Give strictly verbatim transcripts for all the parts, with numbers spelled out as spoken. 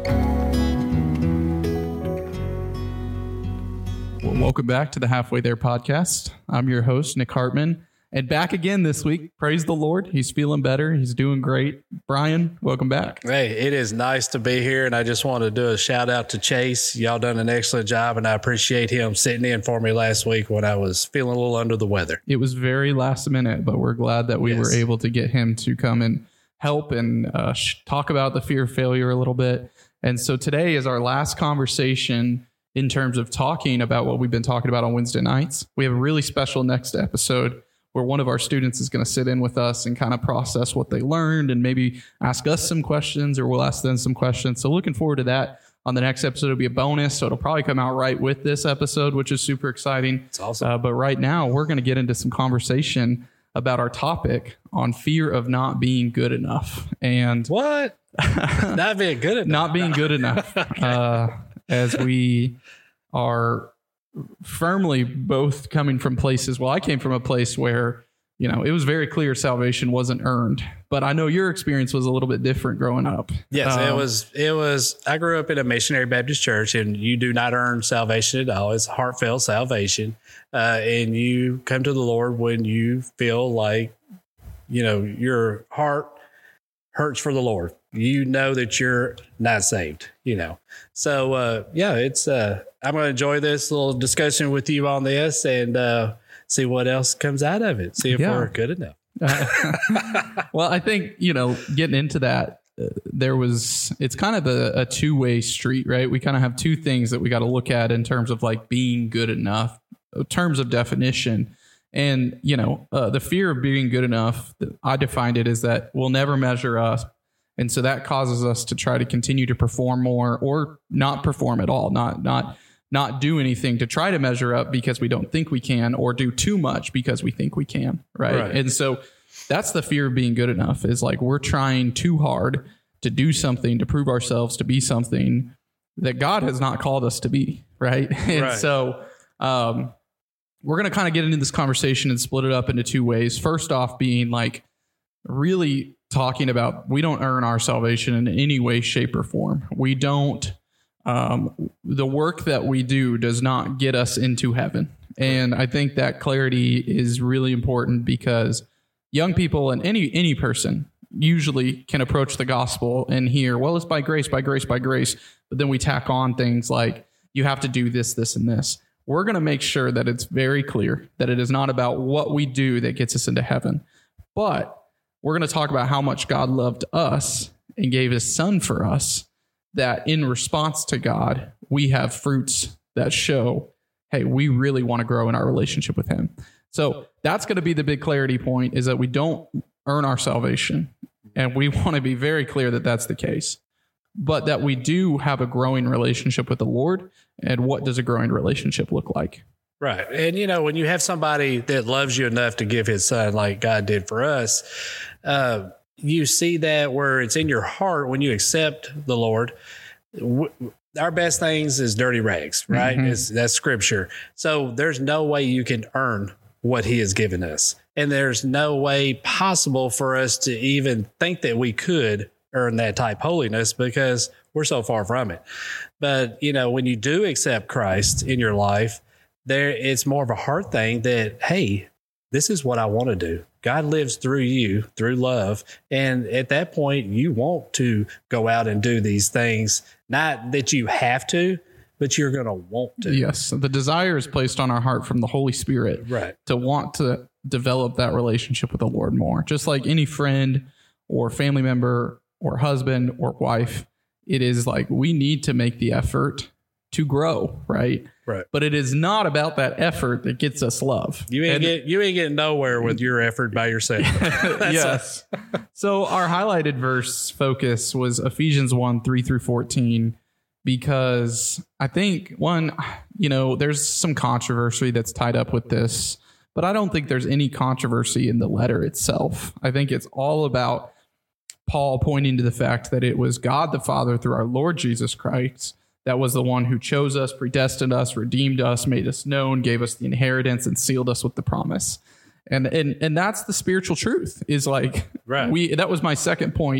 Well, welcome back to the Halfway There podcast. I'm your host, Nick Hartman, and back again this week. Praise the Lord. He's feeling better. He's doing great. Brian, welcome back. Hey, it is nice to be here, and I just want to do a shout out to Chase. Y'all done an excellent job, and I appreciate him sitting in for me last week when I was feeling a little under the weather. It was very last minute, but we're glad that we yes. were able to get him to come and help and uh, sh- talk about the fear of failure a little bit. And so today is our last conversation in terms of talking about what we've been talking about on Wednesday nights. We have a really special next episode where one of our students is going to sit in with us and kind of process what they learned and maybe ask us some questions, or we'll ask them some questions. So looking forward to that. On the next episode, it'll be a bonus, so it'll probably come out right with this episode, which is super exciting. It's awesome. Uh, but right now, we're going to get into some conversation about our topic on fear of not being good enough. And what? Not being good enough. Not being good enough. Okay. Uh, as we are firmly both coming from places. Well, I came from a place where, you know, it was very clear salvation wasn't earned, but I know your experience was a little bit different growing up. Yes, um, it was, it was, I grew up in a missionary Baptist church, and you do not earn salvation at all. It's heartfelt salvation. Uh, and you come to the Lord when you feel like, you know, your heart hurts for the Lord. You know that you're not saved, you know. So, uh, yeah, it's, uh, I'm going to enjoy this little discussion with you on this and uh, see what else comes out of it. See if yeah. we're good enough. uh, well, I think, you know, getting into that, uh, there was, it's kind of a, a two-way street, right? We kind of have two things that we got to look at in terms of like being good enough, in terms of definition. And, you know, uh, the fear of being good enough, I defined it as that we'll never measure us. And so that causes us to try to continue to perform more or not perform at all, not not not do anything to try to measure up because we don't think we can, or do too much because we think we can. Right. right. And so that's the fear of being good enough, is like we're trying too hard to do something, to prove ourselves to be something that God has not called us to be. Right. And right. so um, we're going to kind of get into this conversation and split it up into two ways. First off, being like really talking about we don't earn our salvation in any way, shape, or form. We don't, um, the work that we do does not get us into heaven. And I think that clarity is really important, because young people and any any person usually can approach the gospel and hear, well, it's by grace, by grace, by grace. But then we tack on things like, you have to do this, this, and this. We're going to make sure that it's very clear that it is not about what we do that gets us into heaven. But we're going to talk about how much God loved us and gave his son for us, that in response to God, we have fruits that show, hey, we really want to grow in our relationship with him. So that's going to be the big clarity point, is that we don't earn our salvation. And we want to be very clear that that's the case, but that we do have a growing relationship with the Lord. And what does a growing relationship look like? Right. And, you know, when you have somebody that loves you enough to give his son like God did for us, uh, you see that where it's in your heart when you accept the Lord. W- our best things is dirty rags, right? Mm-hmm. It's, that's scripture. So there's no way you can earn what he has given us. And there's no way possible for us to even think that we could earn that type holiness, because we're so far from it. But, you know, when you do accept Christ in your life, there, it's more of a heart thing that, hey, this is what I want to do. God lives through you, through love. And at that point, you want to go out and do these things, not that you have to, but you're going to want to. Yes. The desire is placed on our heart from the Holy Spirit, right, to want to develop that relationship with the Lord more. Just like any friend or family member or husband or wife, it is like we need to make the effort to grow, right? Right. But it is not about that effort that gets us love. You ain't and, get you ain't getting nowhere with your effort by yourself. Yes. So our highlighted verse focus was Ephesians one, three through fourteen, because I think one, you know, there's some controversy that's tied up with this, but I don't think there's any controversy in the letter itself. I think it's all about Paul pointing to the fact that it was God the Father through our Lord Jesus Christ that was the one who chose us, predestined us, redeemed us, made us known, gave us the inheritance, and sealed us with the promise. And and and that's the spiritual truth, is like, right. we, that was my second point,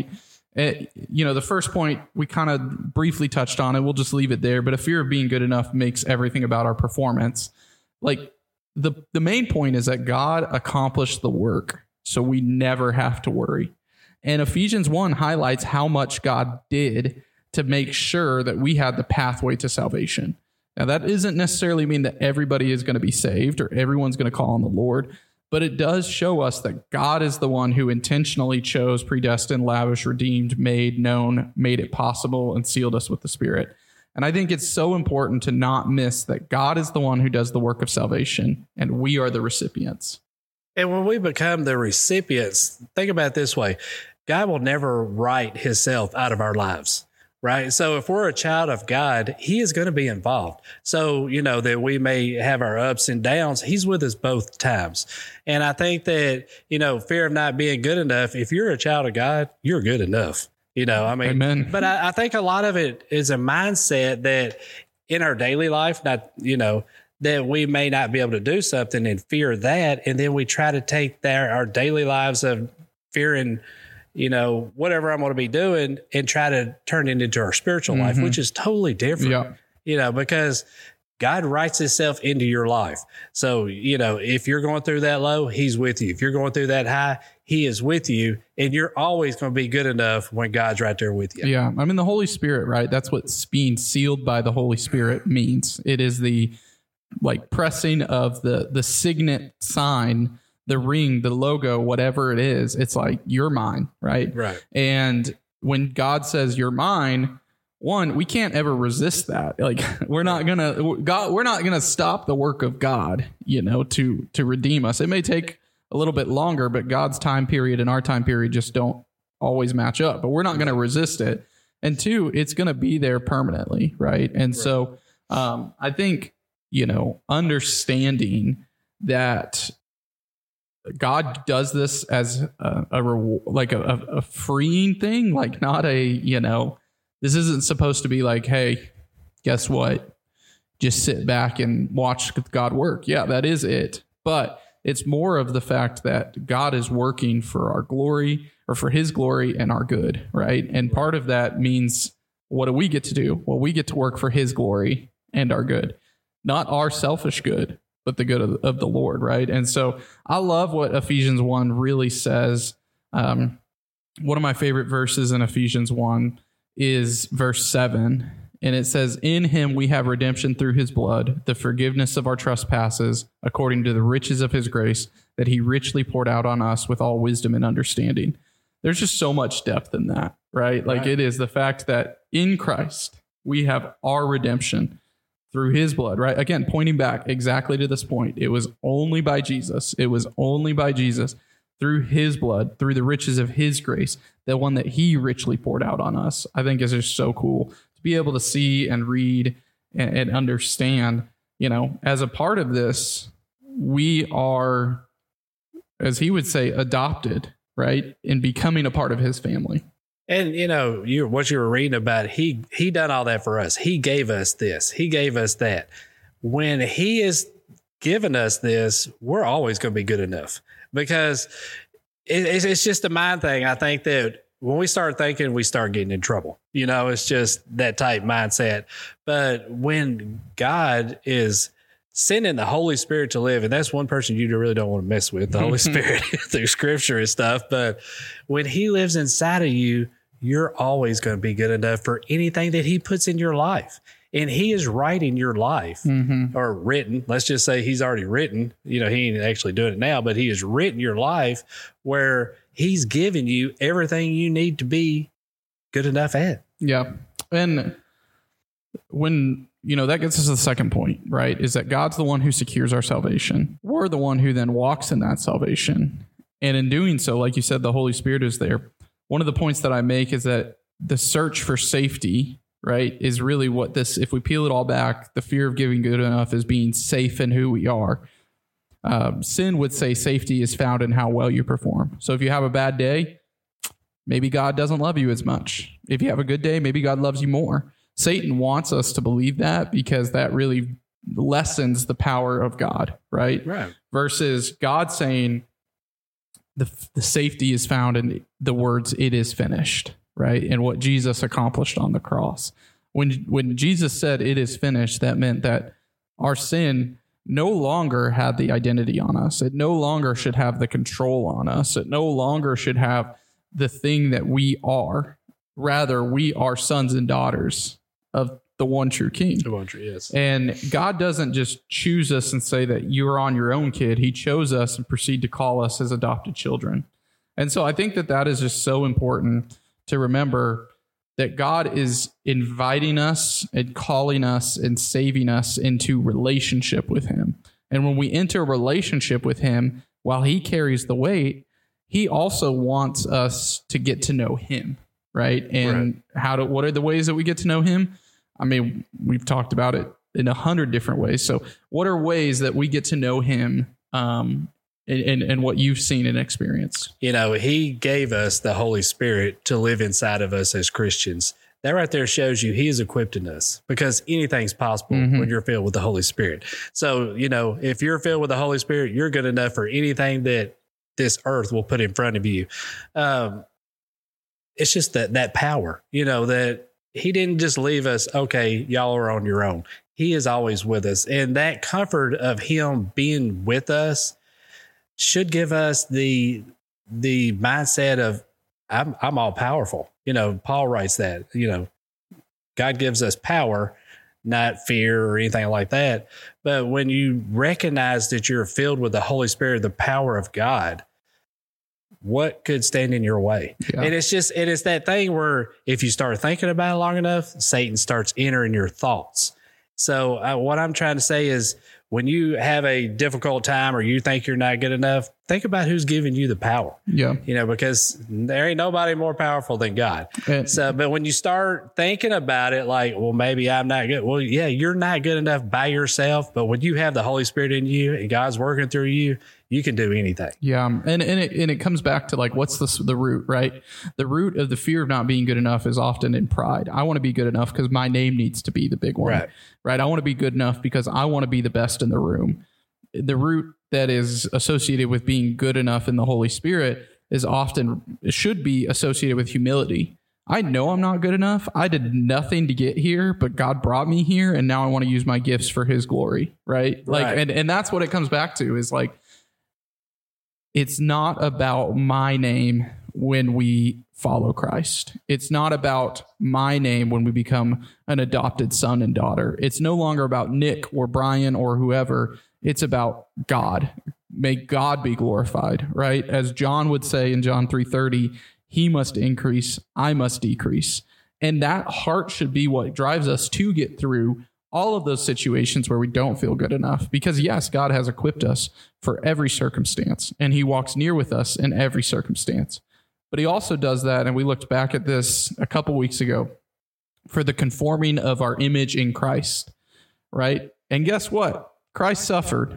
It, you know, the first point, we kind of briefly touched on it. We'll just leave it there. But a fear of being good enough makes everything about our performance. Like the, the main point is that God accomplished the work, so we never have to worry. And Ephesians one highlights how much God did to make sure that we had the pathway to salvation. Now, that doesn't necessarily mean that everybody is going to be saved or everyone's going to call on the Lord, but it does show us that God is the one who intentionally chose, predestined, lavished, redeemed, made, known, made it possible, and sealed us with the Spirit. And I think it's so important to not miss that God is the one who does the work of salvation, and we are the recipients. And when we become the recipients, think about it this way. God will never write himself out of our lives. Right. So if we're a child of God, he is going to be involved. So, you know, that we may have our ups and downs. He's with us both times. And I think that, you know, fear of not being good enough. If you're a child of God, you're good enough. You know, I mean, Amen. But I, I think a lot of it is a mindset that in our daily life, not, you know, that we may not be able to do something and fear that. And then we try to take their, our daily lives of fearing, you know, whatever I'm going to be doing and try to turn it into our spiritual mm-hmm. life, which is totally different, yeah. you know, because God writes himself into your life. So, you know, if you're going through that low, he's with you. If you're going through that high, he is with you, and you're always going to be good enough when God's right there with you. Yeah. I mean, the Holy Spirit, right? That's what being sealed by the Holy Spirit means. It is the like pressing of the, the signet sign, the ring, the logo, whatever it is. It's like, you're mine, right? Right. And when God says you're mine, one, we can't ever resist that. Like, we're not gonna God, we're not gonna stop the work of God, you know, to to redeem us. It may take a little bit longer, but God's time period and our time period just don't always match up. But we're not gonna resist it. And two, it's gonna be there permanently, right? And right. so um, I think, you know, understanding that God does this as a, a reward, like a, a freeing thing, like not a, you know, this isn't supposed to be like, hey, guess what? Just sit back and watch God work. Yeah, that is it. But it's more of the fact that God is working for our glory or for his glory and our good, right? And part of that means, what do we get to do? Well, we get to work for his glory and our good, not our selfish good, but the good of, of the Lord, right? And so I love what Ephesians one really says. Um, one of my favorite verses in Ephesians one is verse seven. And it says, in him we have redemption through his blood, the forgiveness of our trespasses, according to the riches of his grace, that he richly poured out on us with all wisdom and understanding. There's just so much depth in that, right? Like right. It is the fact that in Christ, we have our redemption through his blood, right? Again, pointing back exactly to this point. It was only by Jesus. It was only by Jesus through his blood, through the riches of his grace, the one that he richly poured out on us. I think is just so cool to be able to see and read and, and understand, you know, as a part of this, we are, as he would say, adopted, right? In becoming a part of his family. And, you know, you what you were reading about, he he done all that for us. He gave us this. He gave us that. When he is giving us this, we're always going to be good enough, because it, it's, it's just a mind thing. I think that when we start thinking, we start getting in trouble. You know, it's just that type mindset. But when God is sending the Holy Spirit to live, and that's one person you really don't want to mess with, the Holy Spirit through scripture and stuff. But when he lives inside of you, you're always going to be good enough for anything that he puts in your life. And he is writing your life mm-hmm. or written. Let's just say he's already written. You know, he ain't actually doing it now, but he has written your life where he's giving you everything you need to be good enough at. Yeah. And when, you know, that gets us to the second point, right? Is that God's the one who secures our salvation. We're the one who then walks in that salvation. And in doing so, like you said, the Holy Spirit is there. One of the points that I make is that the search for safety, right, is really what this, if we peel it all back, the fear of giving good enough is being safe in who we are. Um, sin would say safety is found in how well you perform. So if you have a bad day, maybe God doesn't love you as much. If you have a good day, maybe God loves you more. Satan wants us to believe that because that really lessens the power of God, right? Right. Versus God saying the, the safety is found in the words, it is finished. right? And what Jesus accomplished on the cross. When when Jesus said it is finished, that meant that our sin no longer had the identity on us. It no longer should have the control on us. It no longer should have the thing that we are. Rather, we are sons and daughters of the one true King. The one true, yes. And God doesn't just choose us and say that you're on your own, kid. He chose us and proceed to call us as adopted children. And so I think that that is just so important to remember, that God is inviting us and calling us and saving us into relationship with him. And when we enter a relationship with him, while he carries the weight, he also wants us to get to know him, right? And right. how to, what are the ways that we get to know him? I mean, we've talked about it in a hundred different ways. So what are ways that we get to know him, um, and, and what you've seen and experienced? You know, he gave us the Holy Spirit to live inside of us as Christians. That right there shows you he is equipping us, because anything's possible mm-hmm. when you're filled with the Holy Spirit. So, you know, if you're filled with the Holy Spirit, you're good enough for anything that this earth will put in front of you. Um, it's just that, that power, you know, that he didn't just leave us, okay, y'all are on your own. He is always with us. And that comfort of him being with us should give us the the mindset of I'm I'm all powerful. You know, Paul writes that, you know, God gives us power, not fear or anything like that. But when you recognize that you're filled with the Holy Spirit, the power of God, what could stand in your way? Yeah. And it's just, it is that thing where if you start thinking about it long enough, Satan starts entering your thoughts. So uh, what I'm trying to say is, when you have a difficult time or you think you're not good enough, think about who's giving you the power. Yeah. You know, because there ain't nobody more powerful than God. And, so, but when you start thinking about it like, well, maybe I'm not good. Well, yeah, you're not good enough by yourself. But when you have the Holy Spirit in you and God's working through you, you can do anything. Yeah. And, and it, and it comes back to like, what's the, the root, right? The root of the fear of not being good enough is often in pride. I want to be good enough because my name needs to be the big one, right? right? I want to be good enough because I want to be the best in the room. The root that is associated with being good enough in the Holy Spirit is often, it should be associated with humility. I know I'm not good enough. I did nothing to get here, but God brought me here, and now I want to use my gifts for his glory, right? Like, right. and, and that's what it comes back to, is like, it's not about my name when we follow Christ. It's not about my name when we become an adopted son and daughter. It's no longer about Nick or Brian or whoever. It's about God. May God be glorified, right? As John would say in John three thirty, he must increase, I must decrease. And that heart should be what drives us to get through all of those situations where we don't feel good enough. Because yes, God has equipped us for every circumstance, and he walks near with us in every circumstance. But he also does that, and we looked back at this a couple weeks ago, for the conforming of our image in Christ, right? And guess what? Christ suffered.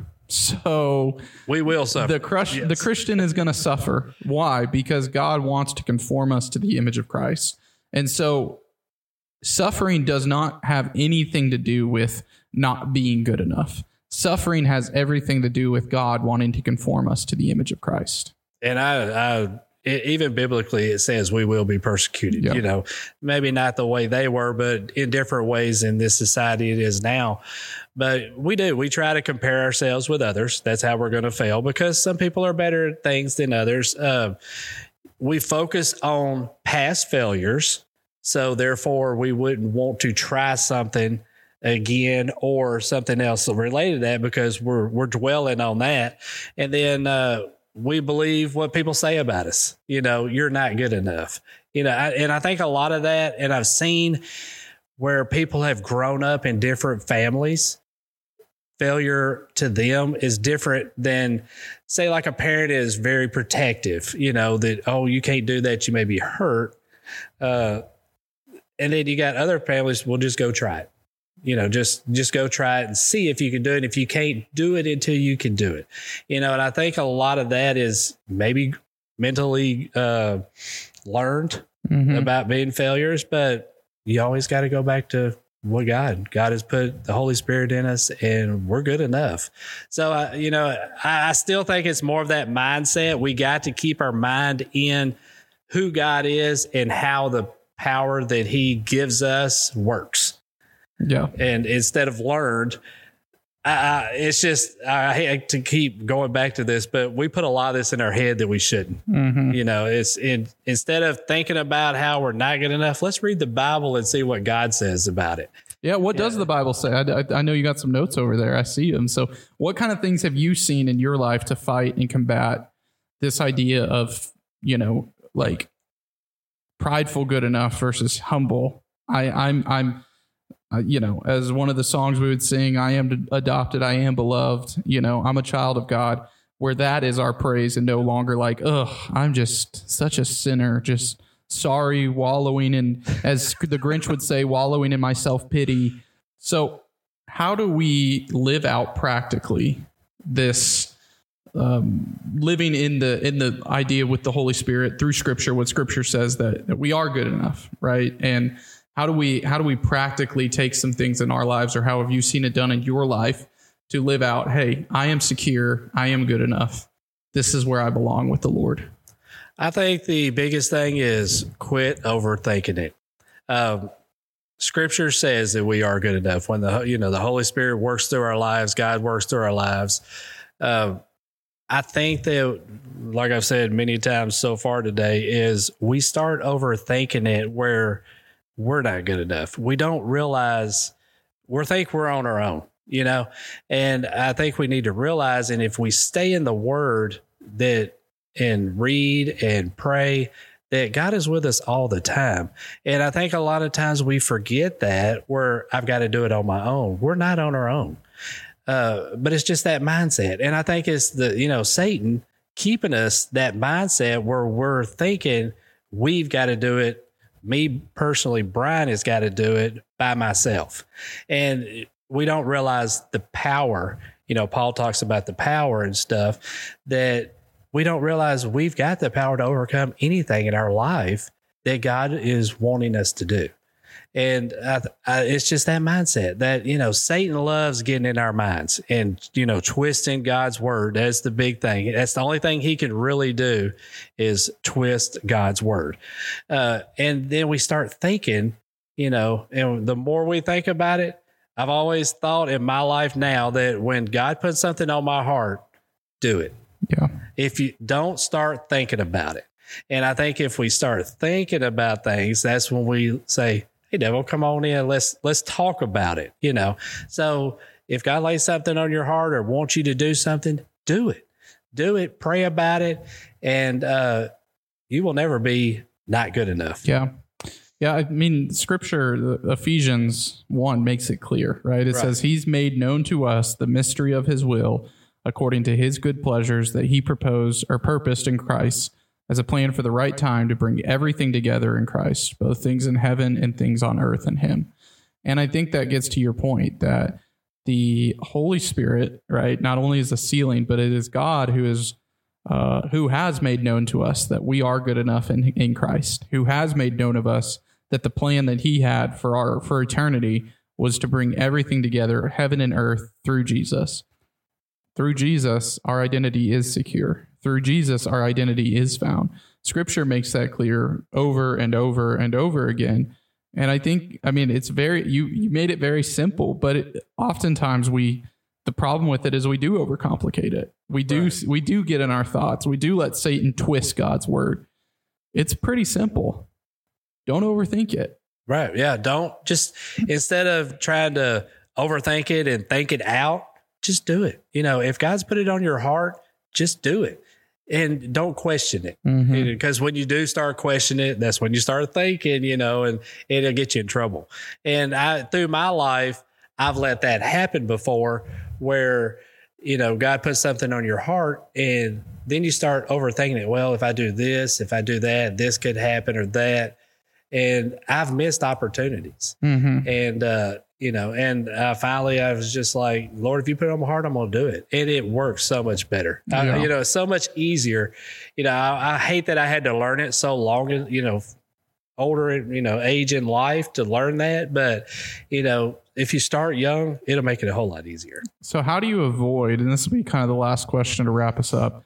So we will suffer. The, crush, yes. the Christian is going to suffer. Why? Because God wants to conform us to the image of Christ. And so suffering does not have anything to do with not being good enough. Suffering has everything to do with God wanting to conform us to the image of Christ. And I, I even biblically, it says we will be persecuted, yeah. you know, maybe not the way they were, but in different ways in this society it is now. But we do. We try to compare ourselves with others. That's how we're going to fail, because some people are better at things than others. Uh, we focus on past failures. So therefore, we wouldn't want to try something again or something else related to that, because we're we're dwelling on that. And then uh, we believe what people say about us. You know, you're not good enough. You know, I, and I think a lot of that, and I've seen where people have grown up in different families, failure to them is different than, say, like a parent is very protective, you know, that, oh, you can't do that, you may be hurt. Uh, and then you got other families, well, just go try it. You know, just just go try it and see if you can do it. If you can't do it until you can do it, you know, and I think a lot of that is maybe mentally uh, learned mm-hmm. about being failures, but you always got to go back to what God, God has put the Holy Spirit in us, and we're good enough. So, uh, you know, I, I still think it's more of that mindset. We got to keep our mind in who God is and how the power that he gives us works. Yeah. And instead of learned, I, it's just, I hate to keep going back to this, but we put a lot of this in our head that we shouldn't. Mm-hmm. You know, it's in, instead of thinking about how we're not good enough, let's read the Bible and see what God says about it. Yeah. What yeah. does the Bible say? I, I, I know you got some notes over there. I see them. So what kind of things have you seen in your life to fight and combat this idea of, you know, like prideful good enough versus humble? I, I'm, I'm, Uh, you know, as one of the songs we would sing, I am adopted, I am beloved, you know, I'm a child of God, where that is our praise and no longer like, ugh, I'm just such a sinner, just sorry, wallowing in, as the Grinch would say, wallowing in my self-pity. So how do we live out practically this um, living in the in the idea with the Holy Spirit through Scripture, what Scripture says that, that we are good enough, right? And How do we how do we practically take some things in our lives, or how have you seen it done in your life to live out, hey, I am secure, I am good enough. This is where I belong with the Lord. I think the biggest thing is quit overthinking it. Um, scripture says that we are good enough. When the you know the Holy Spirit works through our lives, God works through our lives. Um, I think that, like I've said many times so far today, is we start overthinking it where we're not good enough. We don't realize we think we're on our own, you know, and I think we need to realize, and if we stay in the word that and read and pray, that God is with us all the time. And I think a lot of times we forget that, where I've got to do it on my own. We're not on our own. Uh, but it's just that mindset. And I think it's the, you know, Satan keeping us that mindset where we're thinking we've got to do it. Me personally, Brian has got to do it by myself. And we don't realize the power. You know, Paul talks about the power and stuff, that we don't realize we've got the power to overcome anything in our life that God is wanting us to do. And I, I, it's just that mindset that, you know, Satan loves getting in our minds and, you know, twisting God's word. That's the big thing. That's the only thing he can really do, is twist God's word. Uh, and then we start thinking, you know, and the more we think about it, I've always thought in my life now that when God puts something on my heart, do it. Yeah. If you don't, start thinking about it. And I think if we start thinking about things, that's when we say, hey, devil, come on in. Let's let's talk about it. You know, so if God lays something on your heart or wants you to do something, do it. Do it. Pray about it, and uh, you will never be not good enough. Yeah, yeah. I mean, Scripture, Ephesians one makes it clear, right? It right. says, "He's made known to us the mystery of His will, according to His good pleasures that He proposed or purposed in Christ, as a plan for the right time to bring everything together in Christ, both things in heaven and things on earth in Him." And I think that gets to your point that the Holy Spirit, right, not only is the sealing, but it is God who is uh, who has made known to us that we are good enough in, in Christ, who has made known of us that the plan that He had for our for eternity was to bring everything together, heaven and earth, through Jesus. Through Jesus, our identity is secure. Through Jesus, our identity is found. Scripture makes that clear over and over and over again. And I think, I mean, it's very, you, you made it very simple, but it, oftentimes we, the problem with it is we do overcomplicate it. We do, right. we do get in our thoughts. We do let Satan twist God's word. It's pretty simple. Don't overthink it. Right. Yeah. Don't just, instead of trying to overthink it and think it out, just do it. You know, if God's put it on your heart, just do it. And don't question it. Mm-hmm. Because when you do start questioning it, that's when you start thinking, you know, and it'll get you in trouble. And I, through my life, I've let that happen before, where, you know, God puts something on your heart and then you start overthinking it. Well, if I do this, if I do that, this could happen or that. And I've missed opportunities. Mm-hmm. And, uh, you know, and uh, finally I was just like, Lord, if you put it on my heart, I'm going to do it. And it works so much better. Yeah. I, you know, it's so much easier. You know, I, I hate that I had to learn it so long, you know, older, you know, age in life to learn that. But, you know, if you start young, it'll make it a whole lot easier. So how do you avoid, and this will be kind of the last question to wrap us up,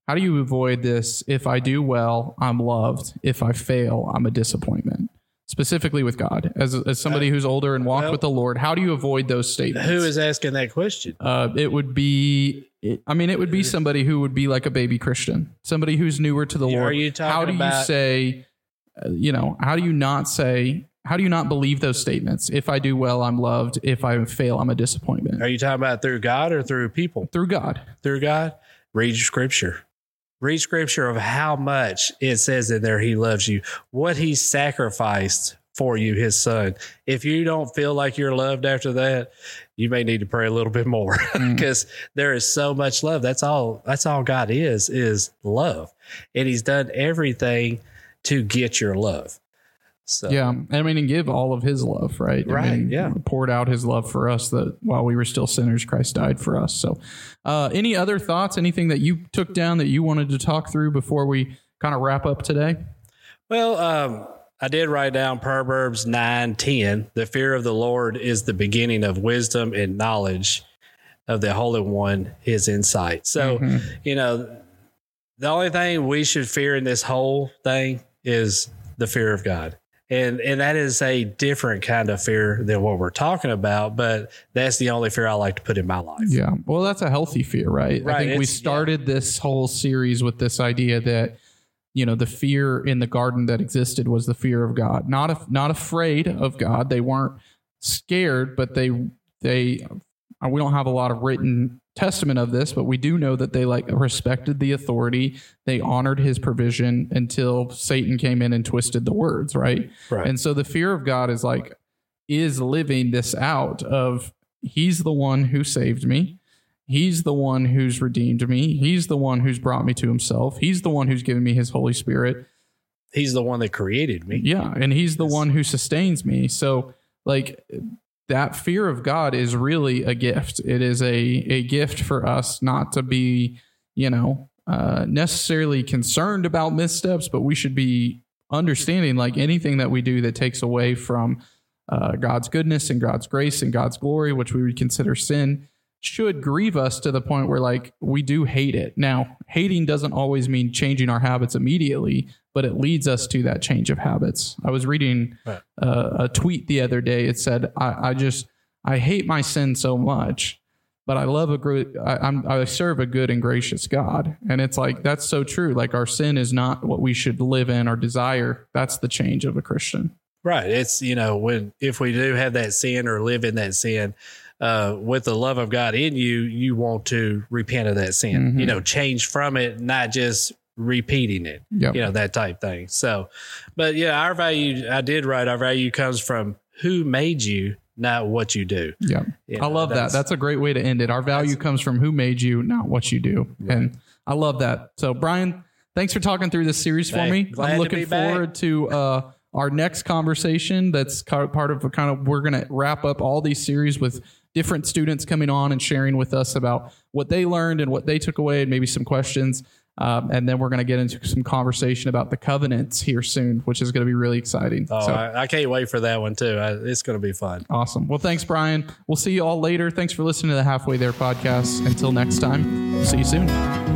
how do you avoid this? If I do well, I'm loved. If I fail, I'm a disappointment. Specifically with God, as as somebody who's older and walked well, with the Lord, how do you avoid those statements? Who is asking that question? Uh, it would be, it, I mean, it would be somebody who would be like a baby Christian, somebody who's newer to the Are Lord. you talking how do about, you say, uh, you know, how do you not say, how do you not believe those statements? If I do well, I'm loved. If I fail, I'm a disappointment. Are you talking about through God or through people? Through God. Through God? Read scripture. Read scripture of how much it says in there he loves you, what he sacrificed for you, his son. If you don't feel like you're loved after that, you may need to pray a little bit more because mm. there is so much love. That's all, that's all God is, is love. And he's done everything to get your love. So, yeah. I mean, and give all of his love, right? Right. I mean, yeah. Poured out his love for us that while we were still sinners, Christ died for us. So, uh, any other thoughts, anything that you took down that you wanted to talk through before we kind of wrap up today? Well, um, I did write down Proverbs nine ten. The fear of the Lord is the beginning of wisdom, and knowledge of the Holy One his insight. So, mm-hmm. you know, the only thing we should fear in this whole thing is the fear of God. And and that is a different kind of fear than what we're talking about, but that's the only fear I like to put in my life. Yeah. Well, that's a healthy fear, right? right I think we started yeah. this whole series with this idea that, you know, the fear in the garden that existed was the fear of God. Not af- not afraid of God. They weren't scared, but they they we don't have a lot of written testament of this, but we do know that they like respected the authority. They honored his provision until Satan came in and twisted the words, right? Right. And so the fear of God is like is living this out of he's the one who saved me. He's the one who's redeemed me. He's the one who's brought me to himself. He's the one who's given me his Holy Spirit. He's the one that created me. Yeah. And he's the one who sustains me. So like that fear of God is really a gift. It is a, a gift for us not to be, you know, uh, necessarily concerned about missteps, but we should be understanding like anything that we do that takes away from uh, God's goodness and God's grace and God's glory, which we would consider sin, should grieve us to the point where like we do hate it. Now, hating doesn't always mean changing our habits immediately, but it leads us to that change of habits. I was reading uh, a tweet the other day. It said, I, I just, I hate my sin so much, but I love a good, I, I'm, I serve a good and gracious God. And it's like, that's so true. Like our sin is not what we should live in or desire. That's the change of a Christian. Right. It's, you know, when, if we do have that sin or live in that sin, Uh, with the love of God in you, you want to repent of that sin, mm-hmm. you know, change from it, not just repeating it, yep. you know, that type thing. So, but yeah, our value, I did write, our value comes from who made you, not what you do. Yeah. You know, I love that. That's a great way to end it. Our value comes from who made you, not what you do. Right. And I love that. So Brian, thanks for talking through this series for me. I'm looking forward to, uh, our next conversation. That's part of a kind of, we're going to wrap up all these series with different students coming on and sharing with us about what they learned and what they took away and maybe some questions. Um, and then we're going to get into some conversation about the covenants here soon, which is going to be really exciting. Oh, so, I, I can't wait for that one too. I, it's going to be fun. Awesome. Well, thanks, Brian. We'll see you all later. Thanks for listening to the Halfway There podcast. Until next time, see you soon.